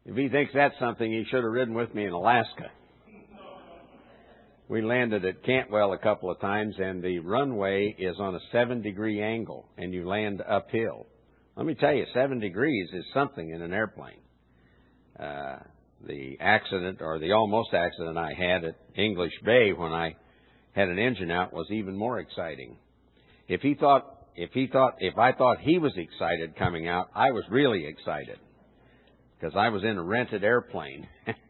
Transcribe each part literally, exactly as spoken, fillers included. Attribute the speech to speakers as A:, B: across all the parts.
A: If he thinks that's something, he should have ridden with me in Alaska. We landed at Cantwell a couple of times, and the runway is on a seven-degree angle, and you land uphill. Let me tell you, seven degrees is something in an airplane. Uh, the accident, or the almost accident I had at English Bay when I had an engine out was even more exciting. If he thought, if he thought, if I thought he was excited coming out, I was really excited because I was in a rented airplane.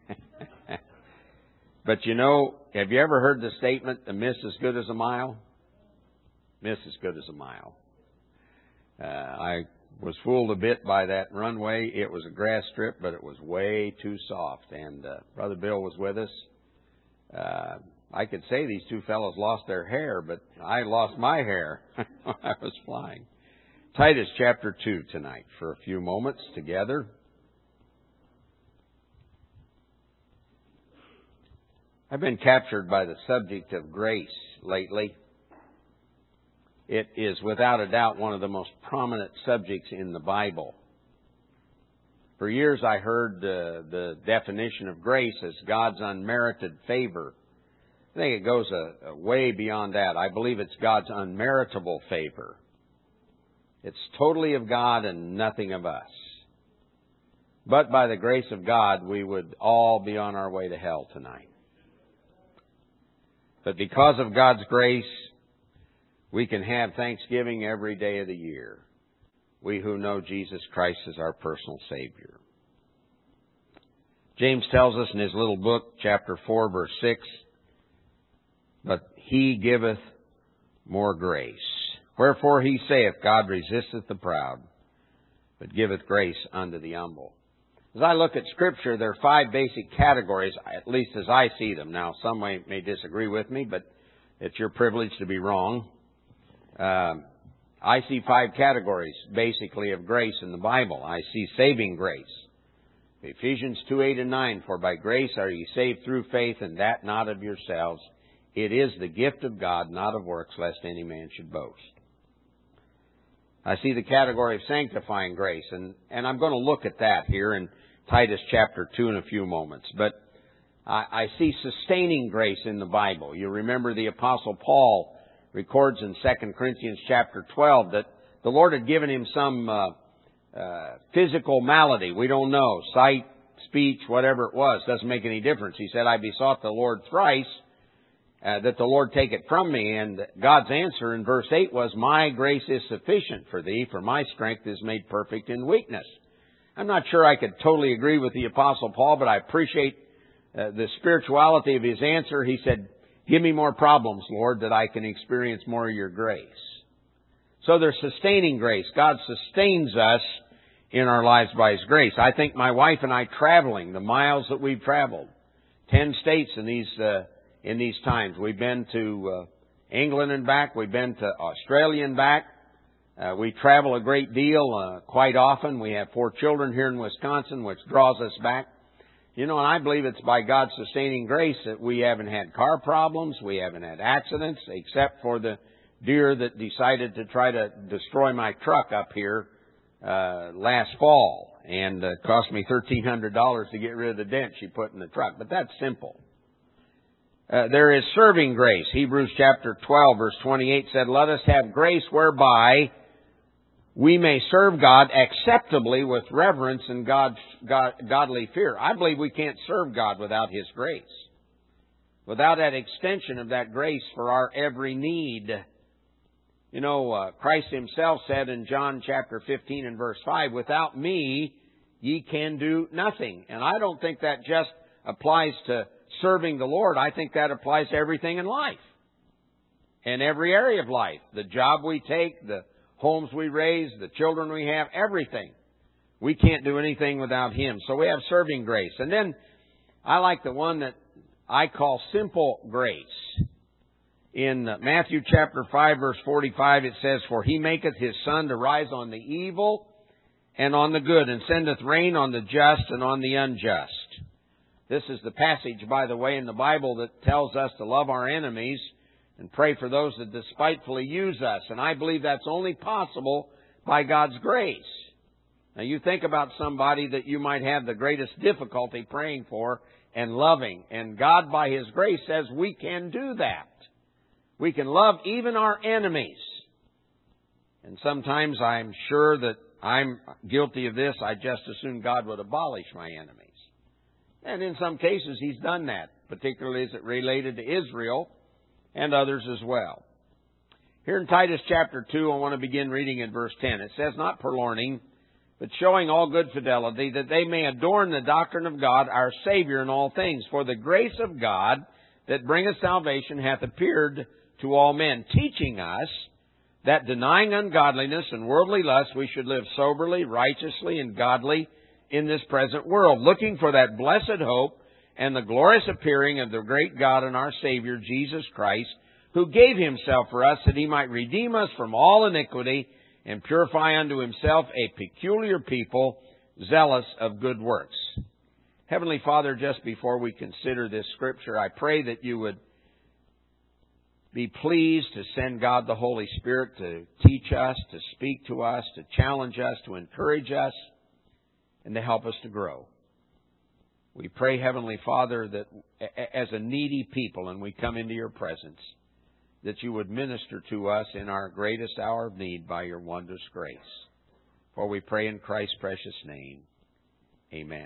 A: But you know, have you ever heard the statement, a miss as good as a mile? Miss as good as a mile. Uh, I was fooled a bit by that runway. It was a grass strip, but it was way too soft. And uh, Brother Bill was with us. Uh, I could say these two fellows lost their hair, but I lost my hair when I was flying. Titus chapter two tonight for a few moments together. I've been captured by the subject of grace lately. It is without a doubt one of the most prominent subjects in the Bible. For years I heard uh, the definition of grace as God's unmerited favor. I think it goes a, a way beyond that. I believe it's God's unmeritable favor. It's totally of God and nothing of us. But by the grace of God, we would all be on our way to hell tonight. But because of God's grace, we can have Thanksgiving every day of the year. We who know Jesus Christ as our personal Savior. James tells us in his little book, chapter four, verse six, but he giveth more grace. Wherefore he saith, God resisteth the proud, but giveth grace unto the humble. As I look at Scripture, there are five basic categories, at least as I see them. Now, some may, may disagree with me, but it's your privilege to be wrong. Um, I see five categories, basically, of grace in the Bible. I see saving grace. Ephesians two, eight, and nine, for by grace are ye saved through faith, and that not of yourselves. It is the gift of God, not of works, lest any man should boast. I see the category of sanctifying grace, and, and I'm going to look at that here in Titus chapter two in a few moments. But I, I see sustaining grace in the Bible. You remember the Apostle Paul records in Second Corinthians chapter twelve that the Lord had given him some uh, uh, physical malady. We don't know. Sight, speech, whatever it was. Doesn't make any difference. He said, I besought the Lord thrice uh, that the Lord take it from me. And God's answer in verse eight was, my grace is sufficient for thee, for my strength is made perfect in weakness. I'm not sure I could totally agree with the Apostle Paul, but I appreciate uh, the spirituality of his answer. He said, give me more problems, Lord, that I can experience more of your grace. So there's sustaining grace. God sustains us in our lives by His grace. I think my wife and I traveling, the miles that we've traveled, ten states in these uh, in these times. We've been to uh, England and back. We've been to Australia and back. Uh, we travel a great deal, uh, quite often. We have four children here in Wisconsin, which draws us back. You know, and I believe it's by God's sustaining grace that we haven't had car problems, we haven't had accidents, except for the deer that decided to try to destroy my truck up here uh last fall, and uh, cost me thirteen hundred dollars to get rid of the dent she put in the truck. But that's simple. Uh, there is serving grace. Hebrews chapter twelve, verse twenty-eight said, let us have grace whereby we may serve God acceptably with reverence and God, God, godly fear. I believe we can't serve God without His grace. Without that extension of that grace for our every need. You know, uh, Christ Himself said in John chapter fifteen and verse five, without me ye can do nothing. And I don't think that just applies to serving the Lord. I think that applies to everything in life. In every area of life. The job we take, the homes we raise, the children we have, everything. We can't do anything without Him. So we have serving grace. And then I like the one that I call simple grace. In Matthew chapter five, verse forty-five, it says, for He maketh His sun to rise on the evil and on the good, and sendeth rain on the just and on the unjust. This is the passage, by the way, in the Bible that tells us to love our enemies and pray for those that despitefully use us. And I believe that's only possible by God's grace. Now you think about somebody that you might have the greatest difficulty praying for and loving. And God, by His grace, says we can do that. We can love even our enemies. And sometimes I'm sure that I'm guilty of this. I just as soon God would abolish my enemies. And in some cases He's done that, particularly as it related to Israel and others as well. Here in Titus chapter two, I want to begin reading in verse ten. It says, "Not purloining, but showing all good fidelity, that they may adorn the doctrine of God, our Savior, in all things. For the grace of God that bringeth salvation hath appeared to all men, teaching us that denying ungodliness and worldly lust, we should live soberly, righteously, and godly in this present world, looking for that blessed hope and the glorious appearing of the great God and our Savior, Jesus Christ, who gave Himself for us, that He might redeem us from all iniquity and purify unto Himself a peculiar people, zealous of good works." Heavenly Father, just before we consider this Scripture, I pray that You would be pleased to send God the Holy Spirit to teach us, to speak to us, to challenge us, to encourage us, and to help us to grow. We pray, Heavenly Father, that as a needy people, and we come into Your presence, that You would minister to us in our greatest hour of need by Your wondrous grace. For we pray in Christ's precious name. Amen.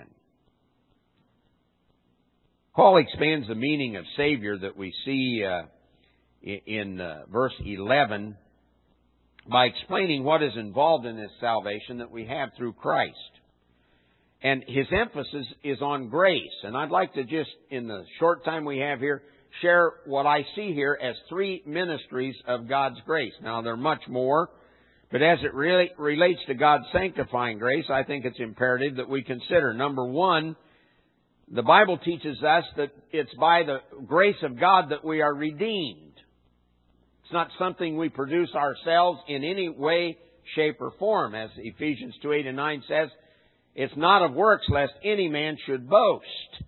A: Paul expands the meaning of Savior that we see uh, in uh, verse eleven by explaining what is involved in this salvation that we have through Christ. And his emphasis is on grace. And I'd like to just, in the short time we have here, share what I see here as three ministries of God's grace. Now, there are much more, but as it really relates to God's sanctifying grace, I think it's imperative that we consider. Number one, the Bible teaches us that it's by the grace of God that we are redeemed. It's not something we produce ourselves in any way, shape, or form. As Ephesians two, eight and nine says, it's not of works lest any man should boast.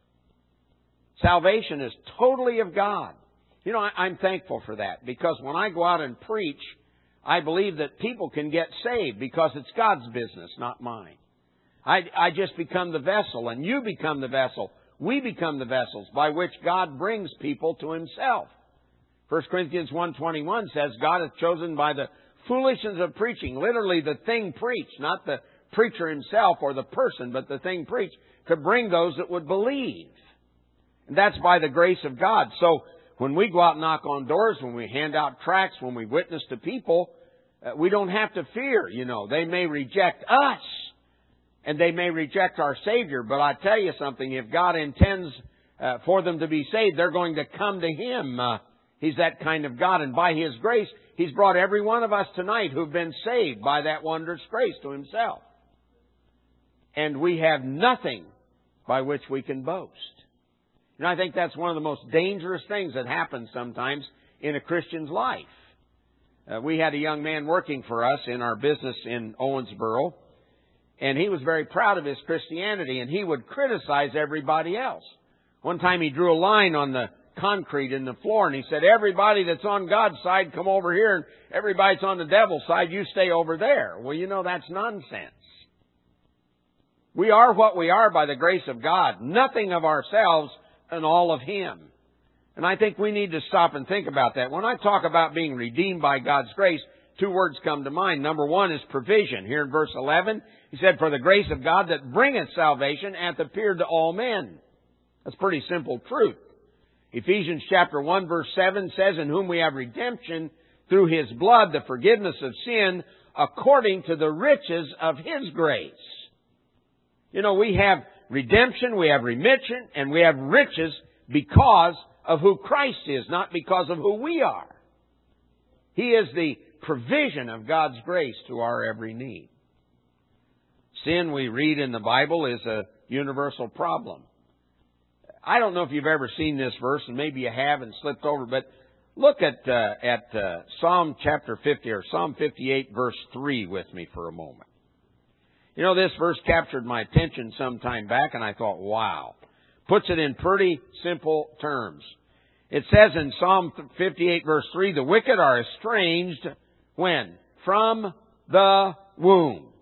A: Salvation is totally of God. You know, I, I'm thankful for that, because when I go out and preach, I believe that people can get saved because it's God's business, not mine. I, I just become the vessel, and you become the vessel. We become the vessels by which God brings people to Himself. First Corinthians one twenty-one says, God hath chosen by the foolishness of preaching, literally the thing preached, not the preacher himself or the person, but the thing preached, to bring those that would believe. And that's by the grace of God. So when we go out and knock on doors, when we hand out tracts, when we witness to people, uh, we don't have to fear, you know. They may reject us, and they may reject our Savior, but I tell you something, if God intends uh, for them to be saved, they're going to come to Him. Uh, he's that kind of God, and by His grace, He's brought every one of us tonight who've been saved by that wondrous grace to Himself. And we have nothing by which we can boast. And I think that's one of the most dangerous things that happens sometimes in a Christian's life. Uh, we had a young man working for us in our business in Owensboro, and he was very proud of his Christianity, and he would criticize everybody else. One time he drew a line on the concrete in the floor, and he said, everybody that's on God's side, come over here, and everybody that's on the devil's side, you stay over there. Well, you know, that's nonsense. We are what we are by the grace of God. Nothing of ourselves and all of Him. And I think we need to stop and think about that. When I talk about being redeemed by God's grace, two words come to mind. Number one is provision. Here in verse eleven, he said, for the grace of God that bringeth salvation hath appeared to all men. That's pretty simple truth. Ephesians chapter one verse seven says, in whom we have redemption through His blood, the forgiveness of sin, according to the riches of His grace. You know, we have redemption, we have remission, and we have riches because of who Christ is, not because of who we are. He is the provision of God's grace to our every need. Sin, we read in the Bible, is a universal problem. I don't know if you've ever seen this verse, and maybe you have and slipped over, but look at uh, at uh, Psalm chapter fifty, or Psalm fifty-eight, verse three with me for a moment. You know, this verse captured my attention some time back, and I thought, wow. Puts it in pretty simple terms. It says in Psalm fifty-eight, verse three, the wicked are estranged, when? From the womb.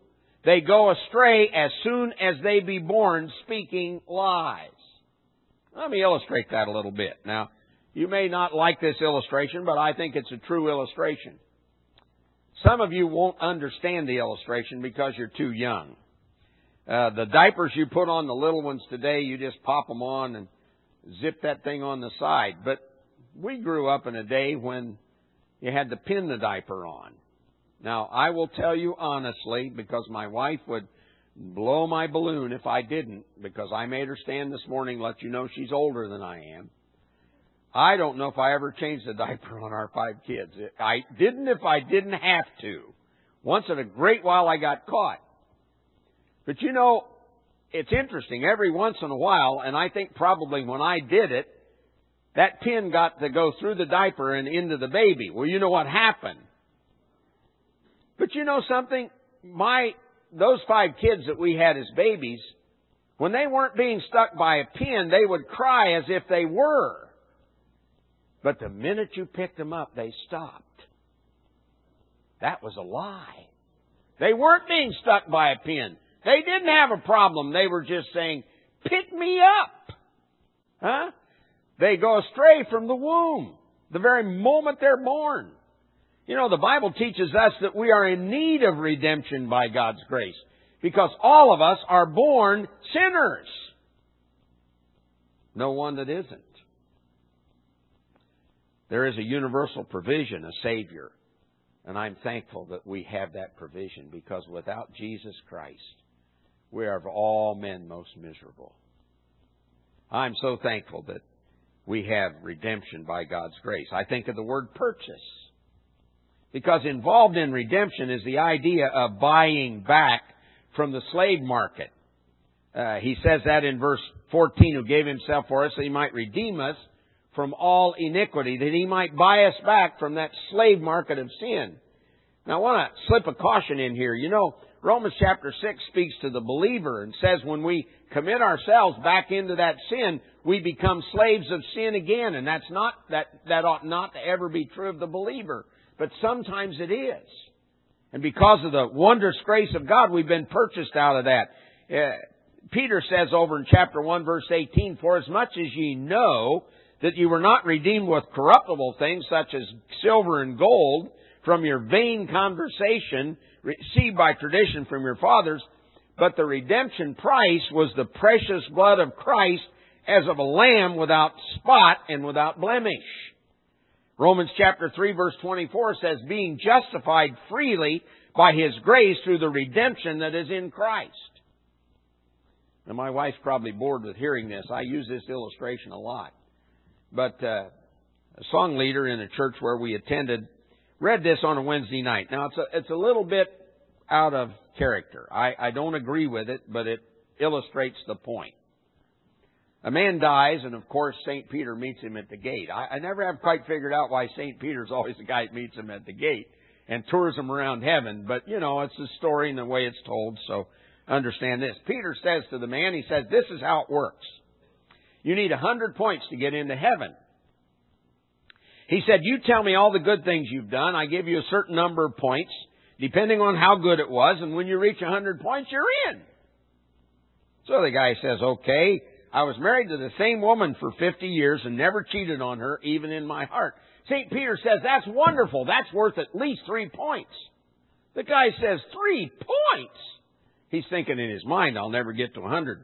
A: They go astray as soon as they be born, speaking lies. Let me illustrate that a little bit. Now, you may not like this illustration, but I think it's a true illustration. Some of you won't understand the illustration because you're too young. Uh, the diapers you put on the little ones today, you just pop them on and zip that thing on the side. But we grew up in a day when you had to pin the diaper on. Now, I will tell you honestly, because my wife would blow my balloon if I didn't, because I made her stand this morning, let you know she's older than I am. I don't know if I ever changed a diaper on our five kids. I didn't if I didn't have to. Once in a great while I got caught. But you know, it's interesting. Every once in a while, and I think probably when I did it, that pin got to go through the diaper and into the baby. Well, you know what happened. But you know something? My, those five kids that we had as babies, when they weren't being stuck by a pin, they would cry as if they were. But the minute you picked them up, they stopped. That was a lie. They weren't being stuck by a pin. They didn't have a problem. They were just saying, pick me up. Huh? They go astray from the womb, the very moment they're born. You know, the Bible teaches us that we are in need of redemption by God's grace, because all of us are born sinners. No one that isn't. There is a universal provision, a Savior. And I'm thankful that we have that provision, because without Jesus Christ, we are of all men most miserable. I'm so thankful that we have redemption by God's grace. I think of the word purchase, because involved in redemption is the idea of buying back from the slave market. Uh, he says that in verse fourteen, who gave himself for us that he might redeem us from all iniquity, that he might buy us back from that slave market of sin. Now I want to slip a caution in here. You know, Romans chapter six speaks to the believer and says when we commit ourselves back into that sin, we become slaves of sin again. And that's not, that, that ought not to ever be true of the believer. But sometimes it is. And because of the wondrous grace of God, we've been purchased out of that. Uh, Peter says over in chapter one, verse eighteen, for as much as ye know that you were not redeemed with corruptible things such as silver and gold from your vain conversation received by tradition from your fathers, but the redemption price was the precious blood of Christ as of a lamb without spot and without blemish. Romans chapter three verse twenty-four says, being justified freely by His grace through the redemption that is in Christ. Now my wife's probably bored with hearing this. I use this illustration a lot. But uh, a song leader in a church where we attended read this on a Wednesday night. Now it's a, it's a little bit out of character. I, I don't agree with it, but it illustrates the point. A man dies, and of course, Saint Peter meets him at the gate. I, I never have quite figured out why Saint Peter's always the guy that meets him at the gate and tours him around heaven. But, you know, it's the story and the way it's told, so understand this. Peter says to the man, he says, this is how it works. You need a hundred points to get into heaven. He said, you tell me all the good things you've done. I give you a certain number of points, depending on how good it was. And when you reach a hundred points, you're in. So the guy says, okay. I was married to the same woman for fifty years and never cheated on her, even in my heart. Saint Peter says, that's wonderful. That's worth at least three points. The guy says, three points? He's thinking in his mind, I'll never get to a hundred.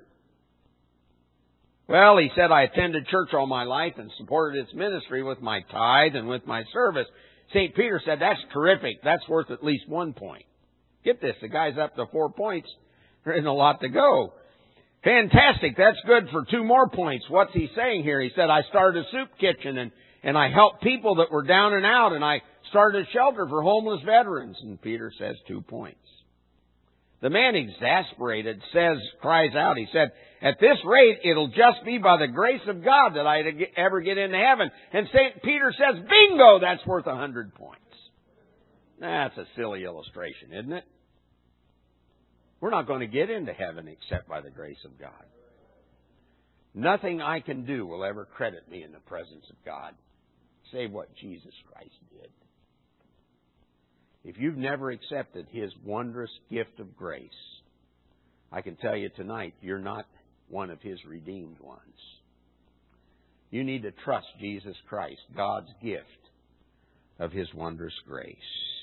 A: Well, he said, I attended church all my life and supported its ministry with my tithe and with my service. Saint Peter said, that's terrific. That's worth at least one point. Get this, the guy's up to four points. There isn't a lot to go. Fantastic. That's good for two more points. What's he saying here? He said, I started a soup kitchen and, and I helped people that were down and out, and I started a shelter for homeless veterans. And Peter says two points. The man, exasperated, says, cries out, he said, at this rate, it'll just be by the grace of God that I ever get into heaven. And Saint Peter says, bingo, that's worth a hundred points. That's a silly illustration, isn't it? We're not going to get into heaven except by the grace of God. Nothing I can do will ever credit me in the presence of God, save what Jesus Christ did. If you've never accepted His wondrous gift of grace, I can tell you tonight, you're not one of His redeemed ones. You need to trust Jesus Christ, God's gift of His wondrous grace.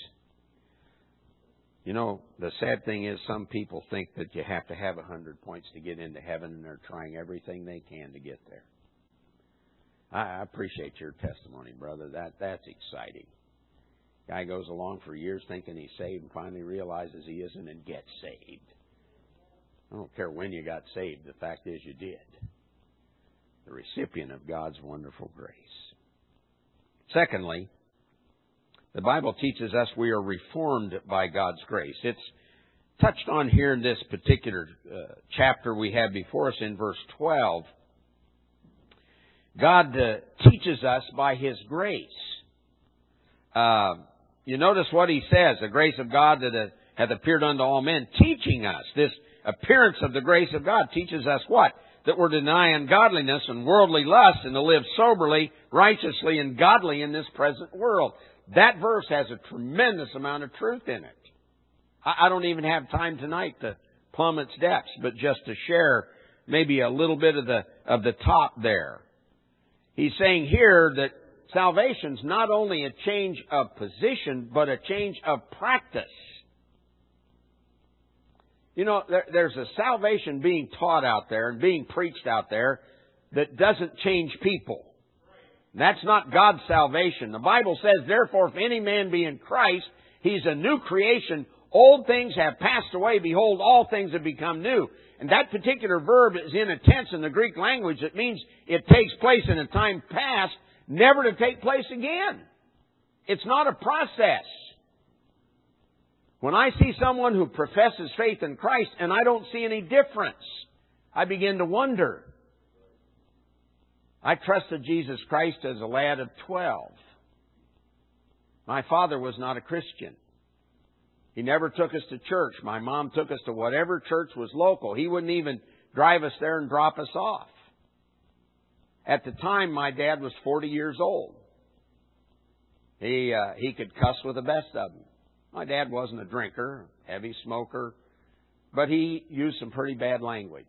A: You know, the sad thing is some people think that you have to have a hundred points to get into heaven, and they're trying everything they can to get there. I appreciate your testimony, brother. That that's exciting. Guy goes along for years thinking he's saved and finally realizes he isn't and gets saved. I don't care when you got saved. The fact is you did. The recipient of God's wonderful grace. Secondly, the Bible teaches us we are reformed by God's grace. It's touched on here in this particular uh, chapter we have before us in verse twelve. God uh, teaches us by His grace. Uh, you notice what He says, the grace of God that uh, hath appeared unto all men, teaching us. This appearance of the grace of God teaches us what? That we're to deny ungodliness and worldly lust and to live soberly, righteously, and godly in this present world. That verse has a tremendous amount of truth in it. I don't even have time tonight to plumb its depths, but just to share maybe a little bit of the of the top there. He's saying here that salvation's not only a change of position, but a change of practice. You know, there, there's a salvation being taught out there and being preached out there that doesn't change people. That's not God's salvation. The Bible says, therefore, if any man be in Christ, he's a new creation. Old things have passed away. Behold, all things have become new. And that particular verb is in a tense in the Greek language that means it takes place in a time past, never to take place again. It's not a process. When I see someone who professes faith in Christ and I don't see any difference, I begin to wonder. I trusted Jesus Christ as a lad of twelve. My father was not a Christian. He never took us to church. My mom took us to whatever church was local. He wouldn't even drive us there and drop us off. At the time, my dad was forty years old. He uh, he could cuss with the best of them. My dad wasn't a drinker, heavy smoker, but he used some pretty bad language.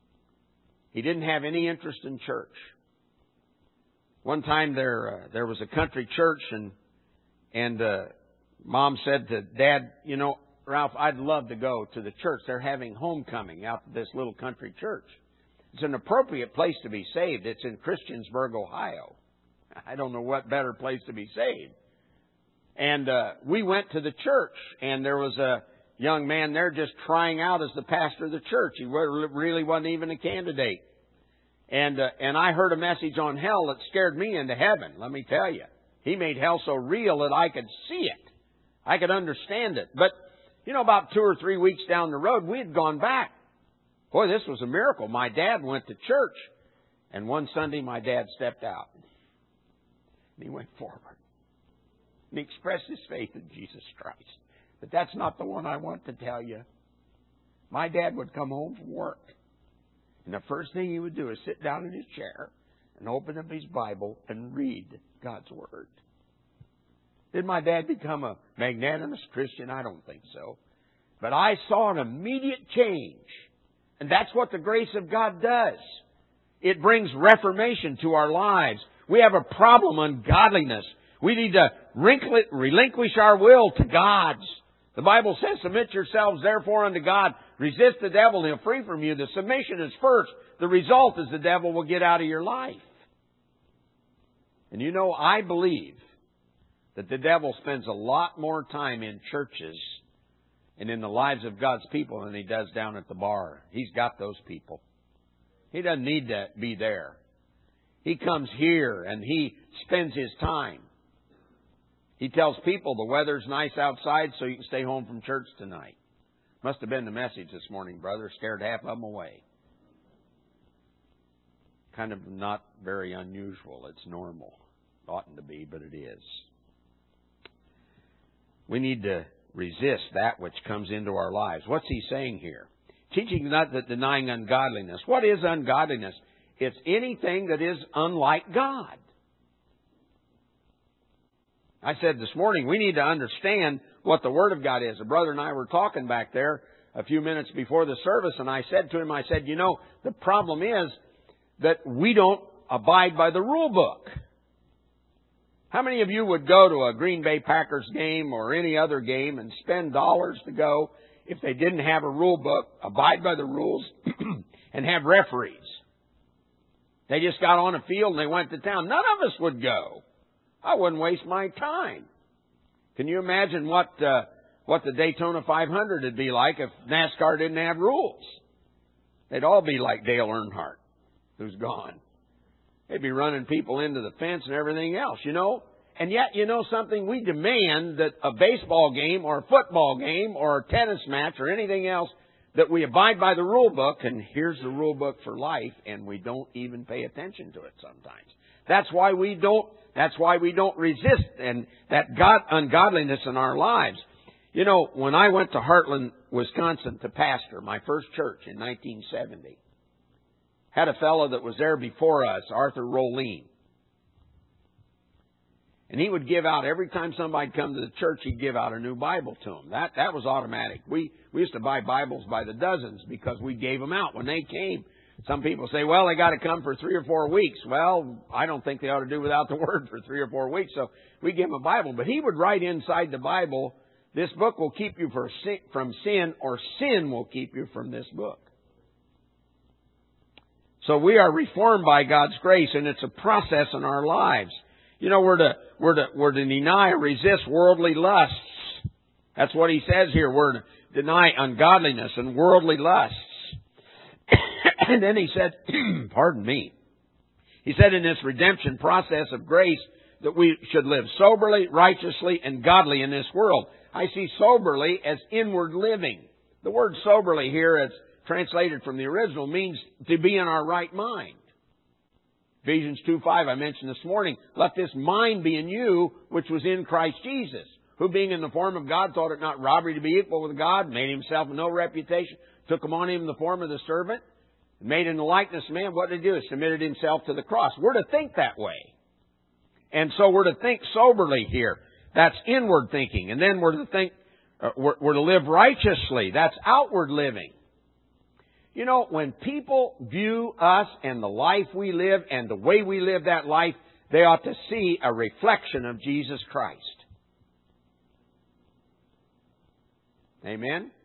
A: He didn't have any interest in church. One time there uh, there was a country church, and and uh, Mom said to Dad, you know, Ralph, I'd love to go to the church. They're having homecoming out at this little country church. It's an appropriate place to be saved. It's in Christiansburg, Ohio. I don't know what better place to be saved. And uh, we went to the church, and there was a young man there just trying out as the pastor of the church. He really wasn't even a candidate. And uh, and I heard a message on hell that scared me into heaven, let me tell you. He made hell so real that I could see it. I could understand it. But, you know, about two or three weeks down the road, we had gone back. Boy, this was a miracle. My dad went to church, and one Sunday my dad stepped out. And he went forward. And he expressed his faith in Jesus Christ. But that's not the one I want to tell you. My dad would come home from work, and the first thing he would do is sit down in his chair and open up his Bible and read God's Word. Did my dad become a magnanimous Christian? I don't think so. But I saw an immediate change. And that's what the grace of God does. It brings reformation to our lives. We have a problem, ungodliness. We need to relinquish our will to God's. The Bible says, submit yourselves therefore unto God. Resist the devil and he'll flee from you. The submission is first. The result is the devil will get out of your life. And you know, I believe that the devil spends a lot more time in churches and in the lives of God's people than he does down at the bar. He's got those people. He doesn't need to be there. He comes here and he spends his time. He tells people the weather's nice outside so you can stay home from church tonight. Must have been the message this morning, brother. Scared half of them away. Kind of not very unusual. It's normal. Oughtn't to be, but it is. We need to resist that which comes into our lives. What's he saying here? Teaching not that denying ungodliness. What is ungodliness? It's anything that is unlike God. I said this morning, we need to understand what the Word of God is. A brother and I were talking back there a few minutes before the service, and I said to him, I said, you know, the problem is that we don't abide by the rule book. How many of you would go to a Green Bay Packers game or any other game and spend dollars to go if they didn't have a rule book, abide by the rules, and have referees? They just got on a field and they went to town. None of us would go. I wouldn't waste my time. Can you imagine what uh, what the Daytona five hundred would be like if NASCAR didn't have rules? They'd all be like Dale Earnhardt, who's gone. They'd be running people into the fence and everything else, you know. And yet, you know something? We demand that a baseball game or a football game or a tennis match or anything else, that we abide by the rule book, and here's the rule book for life, and we don't even pay attention to it sometimes. That's why we don't, that's why we don't resist and that God, ungodliness in our lives. You know, when I went to Heartland, Wisconsin to pastor my first church in nineteen seventy, had a fellow that was there before us, Arthur Roline. And he would give out, every time somebody'd come to the church, he'd give out a new Bible to them. That that was automatic. We we used to buy Bibles by the dozens because we gave them out when they came. Some people say, well, they got to come for three or four weeks. Well, I don't think they ought to do without the Word for three or four weeks. So we give them a Bible. But he would write inside the Bible, this book will keep you from sin, or sin will keep you from this book. So we are reformed by God's grace, and it's a process in our lives. You know, we're to, we're to, we're to deny or resist worldly lusts. That's what he says here. We're to deny ungodliness and worldly lusts. And then he said, pardon me, he said in this redemption process of grace that we should live soberly, righteously, and godly in this world. I see soberly as inward living. The word soberly here, as translated from the original, means to be in our right mind. Ephesians two five, I mentioned this morning, let this mind be in you, which was in Christ Jesus, who being in the form of God, thought it not robbery to be equal with God, made himself of no reputation, took upon him the form of the servant, made in the likeness of man. What did he do? He submitted himself to the cross. We're to think that way. And so we're to think soberly here. That's inward thinking. And then we're to think, uh, we're, we're to live righteously. That's outward living. You know, when people view us and the life we live and the way we live that life, they ought to see a reflection of Jesus Christ. Amen?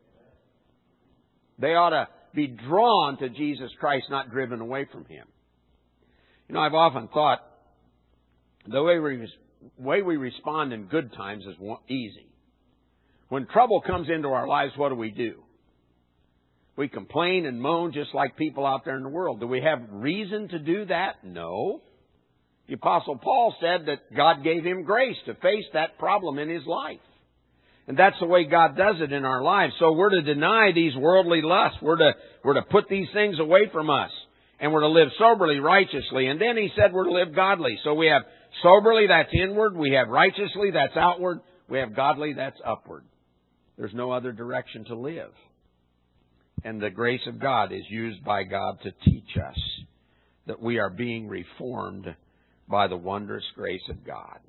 A: They ought to be drawn to Jesus Christ, not driven away from Him. You know, I've often thought the way we, way we respond in good times is easy. When trouble comes into our lives, what do we do? We complain and moan just like people out there in the world. Do we have reason to do that? No. The Apostle Paul said that God gave him grace to face that problem in his life. And that's the way God does it in our lives. So we're to deny these worldly lusts. We're to, we're to put these things away from us. And we're to live soberly, righteously. And then he said we're to live godly. So we have soberly, that's inward. We have righteously, that's outward. We have godly, that's upward. There's no other direction to live. And the grace of God is used by God to teach us that we are being reformed by the wondrous grace of God.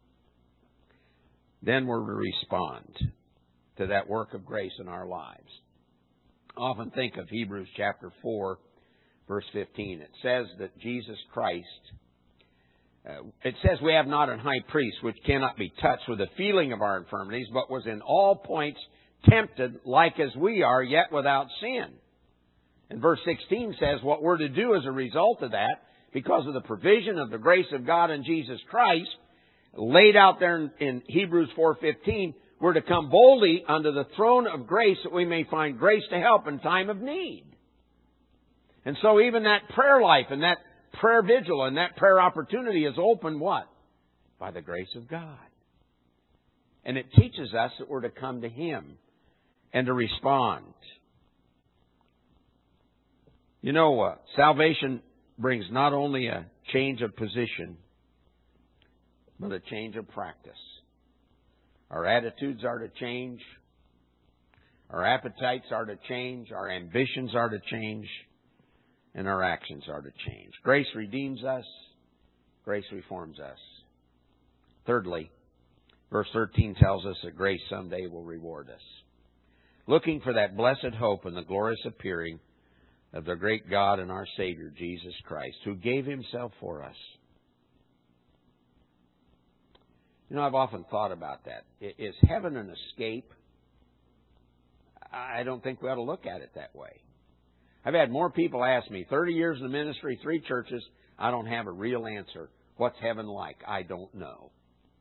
A: Then we're to respond to that work of grace in our lives. I often think of Hebrews chapter four, verse fifteen. It says that Jesus Christ, uh, it says we have not an high priest which cannot be touched with the feeling of our infirmities, but was in all points tempted like as we are, yet without sin. And verse sixteen says what we're to do as a result of that, because of the provision of the grace of God in Jesus Christ, laid out there in, in Hebrews four fifteen, we're to come boldly unto the throne of grace that we may find grace to help in time of need. And so even that prayer life and that prayer vigil and that prayer opportunity is open what? By the grace of God. And it teaches us that we're to come to Him and to respond. You know, uh, salvation brings not only a change of position, but a change of practice. Our attitudes are to change. Our appetites are to change. Our ambitions are to change. And our actions are to change. Grace redeems us. Grace reforms us. Thirdly, verse thirteen tells us that grace someday will reward us. Looking for that blessed hope and the glorious appearing of the great God and our Savior, Jesus Christ, who gave Himself for us. You know, I've often thought about that. Is heaven an escape? I don't think we ought to look at it that way. I've had more people ask me, thirty years in the ministry, three churches, I don't have a real answer. What's heaven like? I don't know.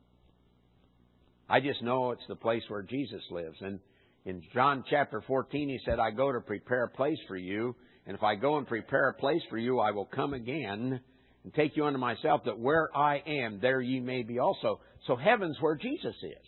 A: I just know it's the place where Jesus lives. And in John chapter fourteen, He said, I go to prepare a place for you. And if I go and prepare a place for you, I will come again and take you unto myself, that where I am, there ye may be also. So heaven's where Jesus is.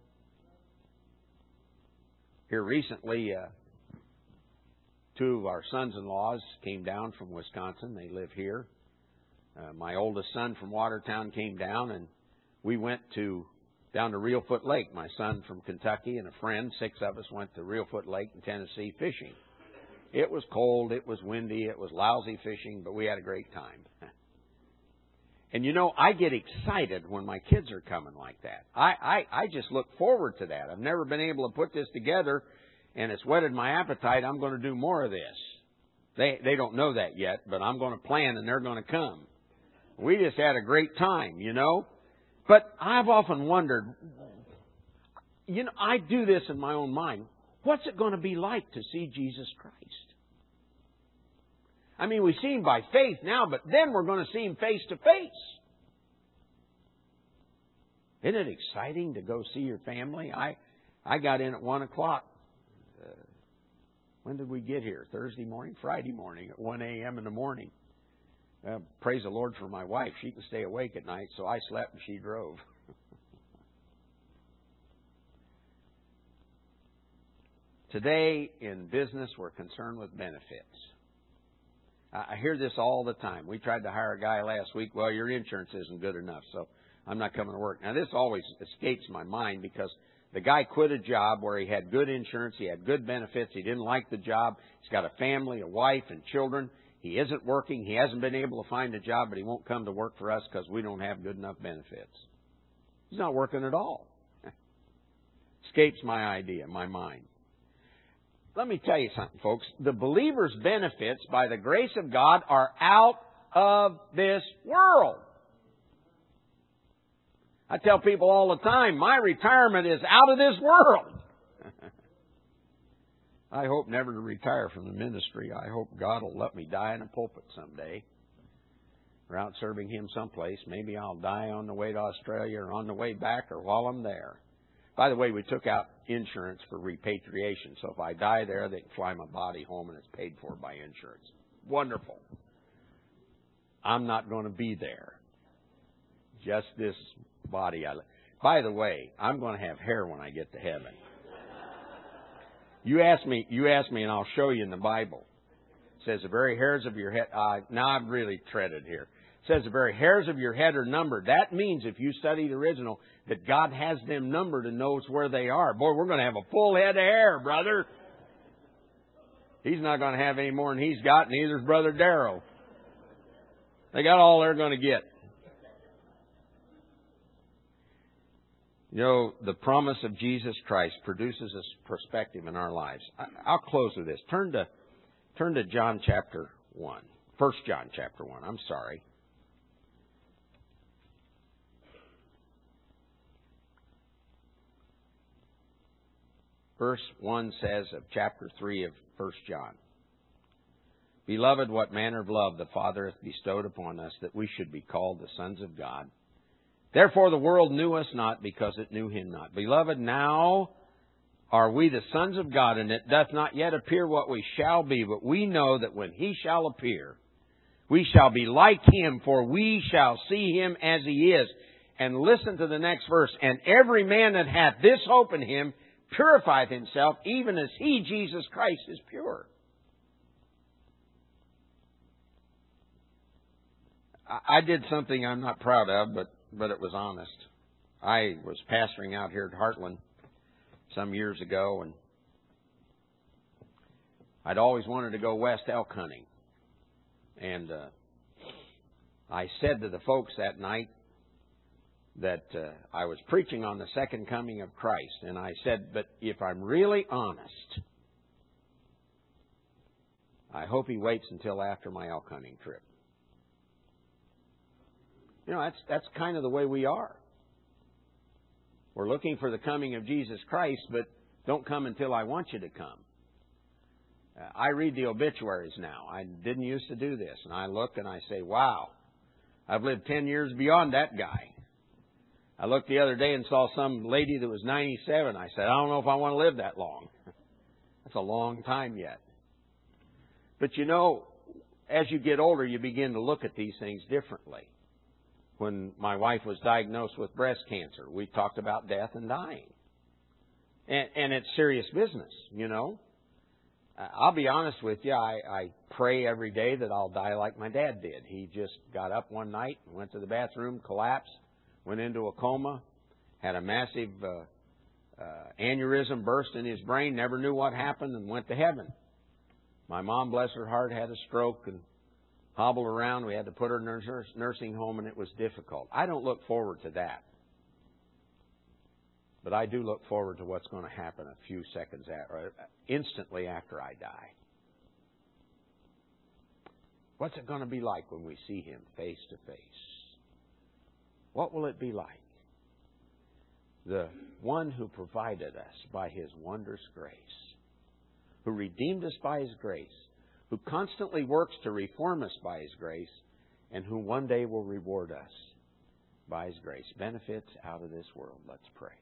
A: Here recently, uh, two of our sons-in-laws came down from Wisconsin. They live here. Uh, my oldest son from Watertown came down, and we went to down to Reelfoot Lake. My son from Kentucky and a friend, six of us, went to Reelfoot Lake in Tennessee fishing. It was cold, it was windy, it was lousy fishing, but we had a great time. And you know, I get excited when my kids are coming like that. I, I, I just look forward to that. I've never been able to put this together, and it's whetted my appetite. I'm going to do more of this. They, they don't know that yet, but I'm going to plan, and they're going to come. We just had a great time, you know. But I've often wondered, you know, I do this in my own mind. What's it going to be like to see Jesus Christ? I mean, we see Him by faith now, but then we're going to see Him face to face. Isn't it exciting to go see your family? I I got in at one o'clock. Uh, when did we get here? Thursday morning? Friday morning at one a.m. in the morning. Uh, praise the Lord for my wife. She can stay awake at night, so I slept and she drove. Today, in business, we're concerned with benefits. I hear this all the time. We tried to hire a guy last week. Well, your insurance isn't good enough, so I'm not coming to work. Now, this always escapes my mind because the guy quit a job where he had good insurance, he had good benefits, he didn't like the job, he's got a family, a wife, and children. He isn't working, he hasn't been able to find a job, but he won't come to work for us because we don't have good enough benefits. He's not working at all. Escapes my idea, my mind. Let me tell you something, folks. The believer's benefits, by the grace of God, are out of this world. I tell people all the time, my retirement is out of this world. I hope never to retire from the ministry. I hope God will let me die in a pulpit someday. Or out serving Him someplace. Maybe I'll die on the way to Australia or on the way back or while I'm there. By the way, we took out insurance for repatriation. So if I die there, they can fly my body home and it's paid for by insurance. Wonderful. I'm not going to be there. Just this body. I... By the way, I'm going to have hair when I get to heaven. You ask me, you ask me, and I'll show you in the Bible. It says the very hairs of your head. Uh, now I've really treaded here. It says the very hairs of your head are numbered. That means, if you study the original, that God has them numbered and knows where they are. Boy, we're going to have a full head of hair, brother. He's not going to have any more than he's got, neither is Brother Darrell. They got all they're going to get. You know, the promise of Jesus Christ produces a perspective in our lives. I'll close with this. Turn to, turn to John chapter one. First John chapter one. I'm sorry. Verse one says of chapter three of First John, Beloved, what manner of love the Father hath bestowed upon us, that we should be called the sons of God. Therefore the world knew us not, because it knew Him not. Beloved, now are we the sons of God, and it doth not yet appear what we shall be, but we know that when He shall appear, we shall be like Him, for we shall see Him as He is. And listen to the next verse. And every man that hath this hope in Him purifieth himself, even as He, Jesus Christ, is pure. I did something I'm not proud of, but, but it was honest. I was pastoring out here at Heartland some years ago, and I'd always wanted to go west elk hunting. And uh, I said to the folks that night, that uh, I was preaching on the second coming of Christ, and I said, but if I'm really honest, I hope He waits until after my elk hunting trip. You know, that's that's kind of the way we are. We're looking for the coming of Jesus Christ, but don't come until I want you to come. Uh, I read the obituaries now. I didn't used to do this. And I look and I say, wow, I've lived ten years beyond that guy. I looked the other day and saw some lady that was ninety-seven. I said, I don't know if I want to live that long. That's a long time yet. But you know, as you get older, you begin to look at these things differently. When my wife was diagnosed with breast cancer, we talked about death and dying. And, and it's serious business, you know. I'll be honest with you, I, I pray every day that I'll die like my dad did. He just got up one night, went to the bathroom, collapsed, went into a coma, had a massive uh, uh, aneurysm burst in his brain, never knew what happened, and went to heaven. My mom, bless her heart, had a stroke and hobbled around. We had to put her in a nursing home, and it was difficult. I don't look forward to that. But I do look forward to what's going to happen a few seconds after, or instantly after I die. What's it going to be like when we see Him face to face? What will it be like? The one who provided us by His wondrous grace, who redeemed us by His grace, who constantly works to reform us by His grace, and who one day will reward us by His grace. Benefits out of this world. Let's pray.